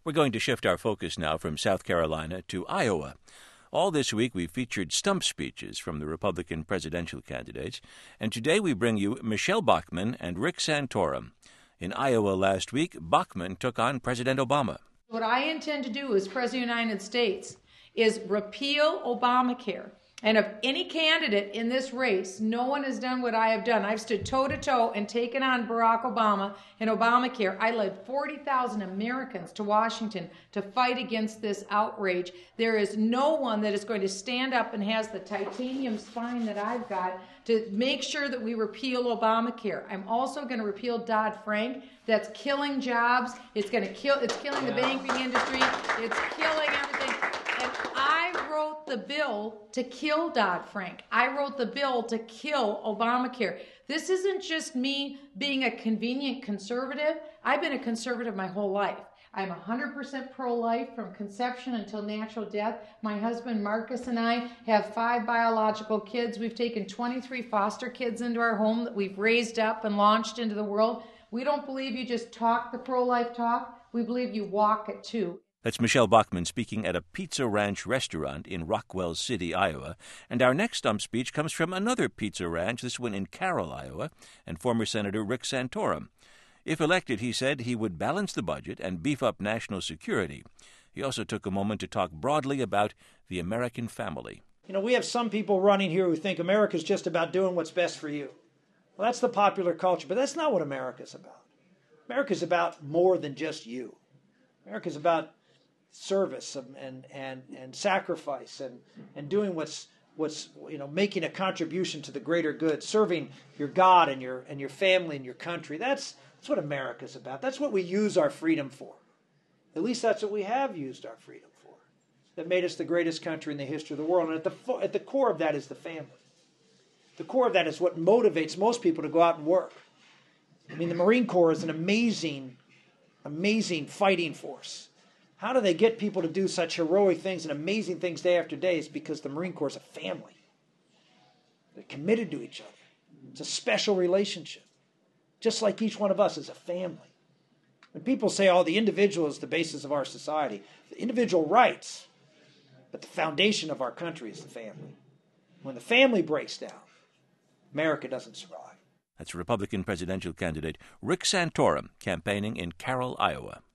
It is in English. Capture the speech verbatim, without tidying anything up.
We're going to shift our focus now from South Carolina to Iowa. All this week we've featured stump speeches from the Republican presidential candidates, and today we bring you Michele Bachmann and Rick Santorum. In Iowa last week, Bachmann took on President Obama. What I intend to do as President of the United States is repeal Obamacare. And of any candidate in this race, no one has done what I have done. I've stood toe-to-toe and taken on Barack Obama and Obamacare. I led forty thousand Americans to Washington to fight against this outrage. There is no one that is going to stand up and has the titanium spine that I've got to make sure that we repeal Obamacare. I'm also going to repeal Dodd-Frank. That's killing jobs. It's going to kill. It's killing the banking industry. It's killing everything. And I wrote the bill to kill Dodd-Frank. I wrote the bill to kill Obamacare. This isn't just me being a convenient conservative. I've been a conservative my whole life. I'm one hundred percent pro-life from conception until natural death. My husband Marcus and I have five biological kids. We've taken twenty-three foster kids into our home that we've raised up and launched into the world. We don't believe you just talk the pro-life talk. We believe you walk it too. That's Michele Bachmann speaking at a Pizza Ranch restaurant in Rockwell City, Iowa. And our next stump speech comes from another pizza ranch, this one in Carroll, Iowa, and former Senator Rick Santorum. If elected, he said he would balance the budget and beef up national security. He also took a moment to talk broadly about the American family. You know, we have some people running here who think America's just about doing what's best for you. Well, that's the popular culture, but that's not what America's about. America's about more than just you. America's about service and and and sacrifice and and doing what's what's you know making a contribution to the greater good, serving your God and your and your family and your country. That's that's what America's about. That's what we use our freedom for. At least that's what we have used our freedom for. That made us the greatest country in the history of the world. And at the at the core of that is the family. The core of that is what motivates most people to go out and work. I mean, the Marine Corps is an amazing, amazing fighting force. How do they get people to do such heroic things and amazing things day after day? It's because the Marine Corps is a family. They're committed to each other. It's a special relationship. Just like each one of us is a family. When people say, oh, the individual is the basis of our society, the individual rights, but the foundation of our country is the family. When the family breaks down, America doesn't survive. That's Republican presidential candidate Rick Santorum campaigning in Carroll, Iowa.